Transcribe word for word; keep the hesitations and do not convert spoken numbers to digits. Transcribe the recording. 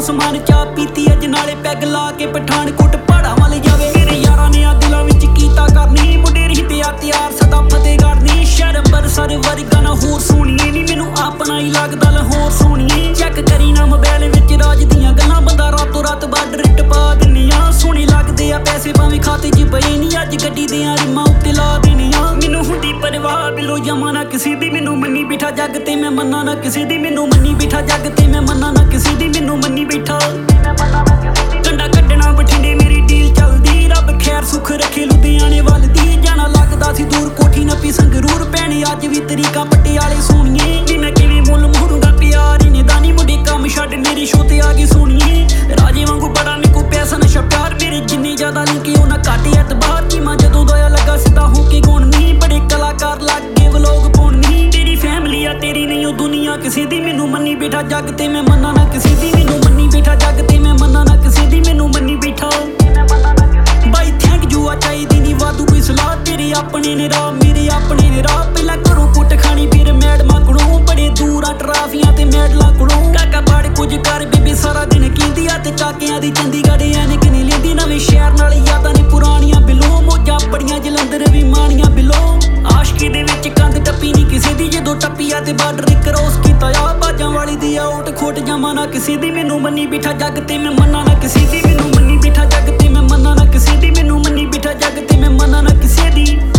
ਸਮਾਨ ਚਾਹ ਪੀਤੀ ਅੱਜ ਨਾਲੇ ਪੈਗ ਲਾ ਕੇ ਪਠਾਨਕੋਟ ਪਹਾੜਾਂ ਵੱਲ ਜਾਵੇ। ਮੇਰੇ ਯਾਰਾਂ ਨੇ ਆ ਦਿਲਾਂ ਵਿੱਚ ਕੀਤਾ ਕਰਨੀ ਮੁੰਡੇ ਰਹਿੰਦੇ ਆ ਤਿਆਰ ਸਦਾ ਫਤਿਹਗੜ੍ਹ ਨੀ ਸ਼ਹਿਰ ਅੰਬਰਸਰ ਵਰਗਾ ਨਾ ਹੋਰ ਸੋਹਣੀਏ ਨੀ ਮੈਨੂੰ ਆਪਣਾ ਹੀ ਲੱਗਦਾ ਲਾਹੌਰ ਸੋਹਣੀਏ। ਚੈੱਕ ਕਰੀ ਨਾ ਮੋਬਾਈਲ ਵਿੱਚ ਰਾਜ ਦੀਆਂ ਗੱਲਾਂ ਬੰਦਾ ਰਾਤੋਂ ਰਾਤ ਬਾਰਡਰ ਟਪਾ ਦਿੰਨੀਆਂ ਸੋਹਣੇ ਲੱਗਦੇ ਆ ਪੈਸੇ ਭਾਵੇਂ ਖਾਤੇ 'ਚ ਪਏ ਨੀ ਅੱਜ ਗੱਡੀ ਦੇ ਰਿਮਾਂ ਉੱਤੇ ਲਾ ਦੇਣੀਆਂ। ਮੈਨੂੰ ਹੁੰਦੀ ਪਰਵਾਹ ਬਿਲੋ ਜਮਾ ਨਾ ਕਿਸੇ ਦੀ ਮੈਨੂੰ ਮੰਨੀ ਬਿਠਾ ਜੱਗ ਤੇ ਮੈਂ ਮੰਨਾ ਨਾ ਕਿਸੇ ਦੀ ਮੈਨੂੰ ਮੰਨੀ ਬਿਠਾ ਜੱਗ ਤੇ ਮੈਂ ਮੰਨਾ ਨਾ ਕਿਸੇ ਦੀ ਮੈਨੂੰ ਮੰਨੀ ਬਿਠਾ। ਕੰਡਾ ਕੱਢਣਾ ਬਠਿੰਡੇ ਮੇਰੀ ਡੀਲ ਚੱਲਦੀ ਰੱਬ ਖੈਰ ਸੁੱਖ ਰੱਖੇ ਲੁਧਿਆਣੇ ਵੱਲ ਦੀ ਜਾਣਾ ਲੱਗਦਾ ਸੀ ਦੂਰ ਕੋਠੀ ਨੱਪੀ ਸੰਗਰੂਰ ਭੈਣੇ ਅੱਜ ਵੀ ਤਰੀਕਾਂ ਪਟਿਆਲੇ ਸੋਹਣੀਏ ਨੀ ਮੈਂ ਕਿਵੇਂ ਮੁੱਲ ਮੋੜੂੰਗਾ ਪਿਆਰ ਇਹਨੇ ਦਾ ਨੀ ਮੁੰਡੇ ਕੰਮ ਛੱਡ ਮੇਰੀ ਸ਼ੋ ਤੇ ਆ ਗਈ ਸੋਹਣੀਏ। ਰਾਜੇ ਵਾਂਗੂ ਬੜਾ ਨਿੱਕੂ ਪੈਸਾ ਨਸ਼ਾ ਪਿਆਰ ਮੇਰੇ ਜਿੰਨੇ ਜ਼ਿਆਦਾ ਲਿੰਕੇ ਉਹਨਾਂ ਘੱਟ ਐਤਬਾਰ ਕੀ ਮਾਂ ਜਦੋਂ ਦੋਇਆ ਲੱਗਾ ਸਿੱਧਾ ਹੋ ਕੇ ਗਾਉਣੀ ਬੜੇ ਕਲਾਕਾਰ ਲੱਗੇ ਵਲੋਗ ਪਾਉਣੀ। ਤੇਰੀ ਫੈਮਿਲੀ ਆ ਤੇਰੀ ਨਹੀਂ ਉਹ ਦੁਨੀਆ ਕਿਸੇ ਦੀ ਮੈਨੂੰ ਮੰਨੀ ਬਿਠਾ ਜੱਗ ਤੇ ਮੈਂ ਮੰਨਾ ਨਾ ਕਿਸੇ ਦੀ ਮੈਨੂੰ ਮੰਨੀ ਬਿਠਾ ਜੱਗ ਤੇ ਮੈਂ ਮੰਨਾ ਨਾ ਕਿਸੇ ਦੀ ਮੈਨੂੰ ਮੰਨੀ ਬਿਠਾ। ਬਾਈ ਥੈਂਕ ਯੂ ਆ ਚਾਹੀਦੀ ਨੀ ਵਾਧੂ ਕੋਈ ਸਲਾਹ ਤੇਰੇ ਆਪਣੇ ਨੇ ਰਾਹ ਮੇਰੇ ਆਪਣੇ ਨੇ ਰਾਹ ਪਹਿਲਾਂ ਘਰੋਂ ਕੁੱਟ ਖਾਣੀ ਫਿਰ ਮੈਡਮਾਂ ਕੋਲੋਂ ਬੜੇ ਦੂਰ ਆ ਟਰਾਫੀਆਂ ਤੇ ਮੈਡਲਾਂ ਕੋਲੋਂ ਕਾਕਾ ਬਾੜ ਕੁਝ ਕਰ ਬੀਬੀ ਸਾਰਾ ਦਿਨ ਕਹਿੰਦੀ ਆ ਤੇ ਕਾਕਿਆਂ ਦੀ ਚੰਡੀਗੜ੍ਹ ਐਨਕ ਨੀ ਲੈਂਦੀ ਨਵੇਂ ਸ਼ਹਿਰ ਨਾਲ ਯਾਦਾਂ ਨੇ ਪੁਰਾਣੀਆਂ ਬਿਲੋਂ ਮੋਜਾਂ ਬੜੀਆਂ ਜਲੰਧਰ ਵੀ ਮਾਣੀਆਂ ਬਿਲੋਂ। ਆਸ਼ਕੀ ਦੇ ਵਿੱਚ ਕੰਧ ਟੱਪੀ ਨੀ ਕਿਸੇ ਦੀ ਜਦੋਂ ਟੱਪੀ ਆ ਤੇ ਬਾਰਡਰ ਕ੍ਰੋਸ ਕੀਤਾ ਆ ਬਾਜਾਂ ਵਾਲੀ ਦੀ ਆ ਓਟ ਖੋਟ ਜਾਵਾਂ ਨਾ ਕਿਸੇ ਦੀ ਮੈਨੂੰ ਮੰਨੀ ਬਿਠਾ ਜੱਗ ਤੇ ਮੈਂ ਮੰਨਾ ਨਾ ਕਿਸੇ ਦੀ ਮੈਨੂੰ ਮੰਨੀ ਬਿਠਾ ਜੱਗ ਤੇ ਮੈਂ ਮੰਨਾ ਨਾ ਕਿਸੇ ਦੀ ਮੈਨੂੰ ਮੰਨੀ ਬਿਠਾ ਜੱਗ ਤੇ ਮੈਂ ਮੰਨਾ ਨਾ ਕਿਸੇ ਦੀ।